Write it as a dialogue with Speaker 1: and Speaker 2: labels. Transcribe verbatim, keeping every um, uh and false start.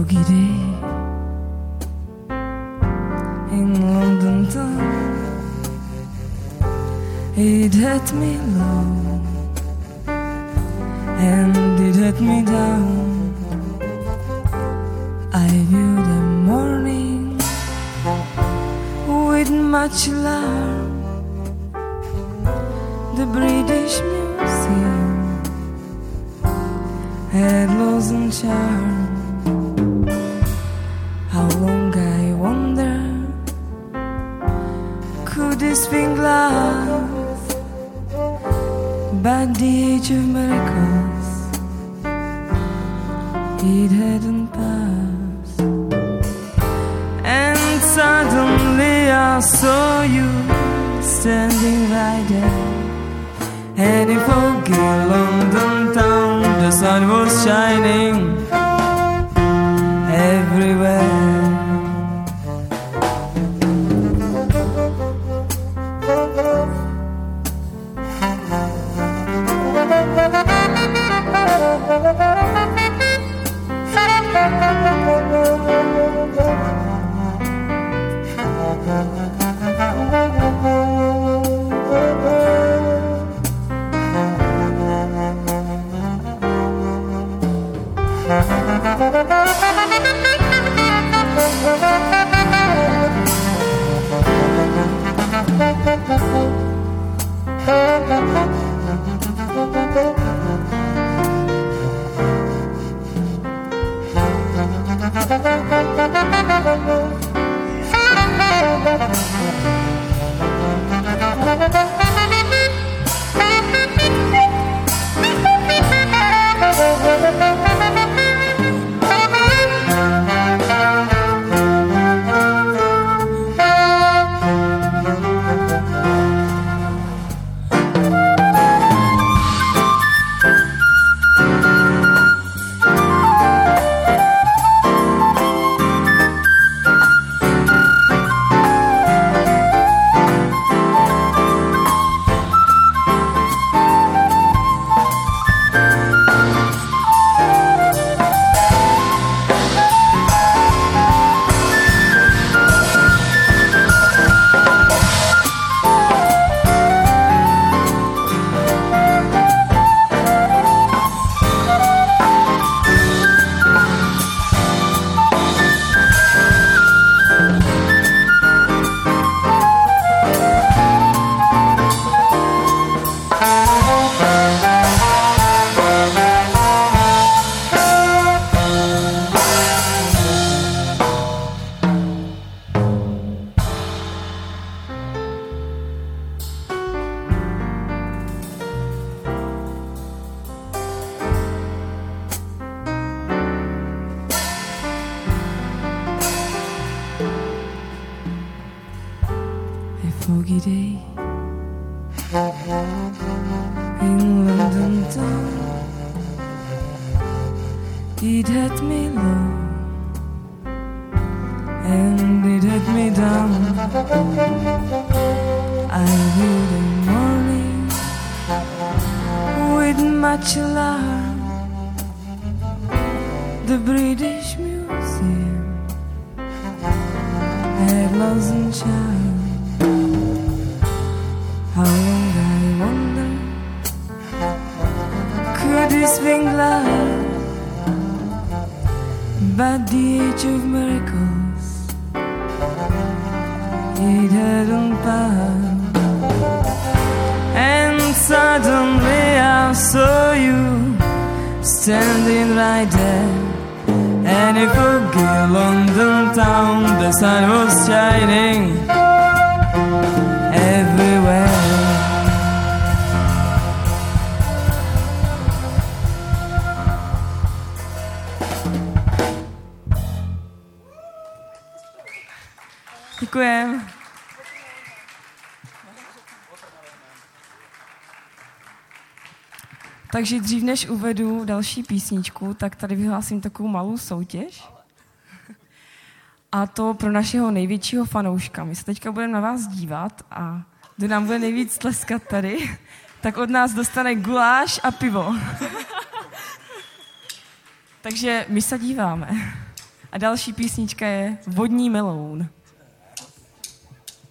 Speaker 1: foggy day in London town. It hit me low and it hit me down. I view the morning with much alarm. The British Museum had lost its charm. How long, I wonder, could this thing last? But the age of miracles, it hadn't passed. And suddenly I saw you standing right there. And in foggy London town, the sun was shining everywhere. Foggy day in London town. It hit me low and it hit me down. I view the morning with much alarm. The British Museum had lost its charm. How long, I wonder, could this thing last? But the age of miracles, it hadn't passed. And suddenly I saw you standing right there. And in foggy London town, the sun was shining everywhere. Děkujem. Takže dřív než uvedu další písničku, tak tady vyhlásím takovou malou soutěž. A to pro našeho největšího fanouška. My se teďka budeme na vás dívat a kdo nám bude nejvíc tleskat tady, tak od nás dostane guláš a pivo. Takže my se díváme. A další písnička je Vodní meloun.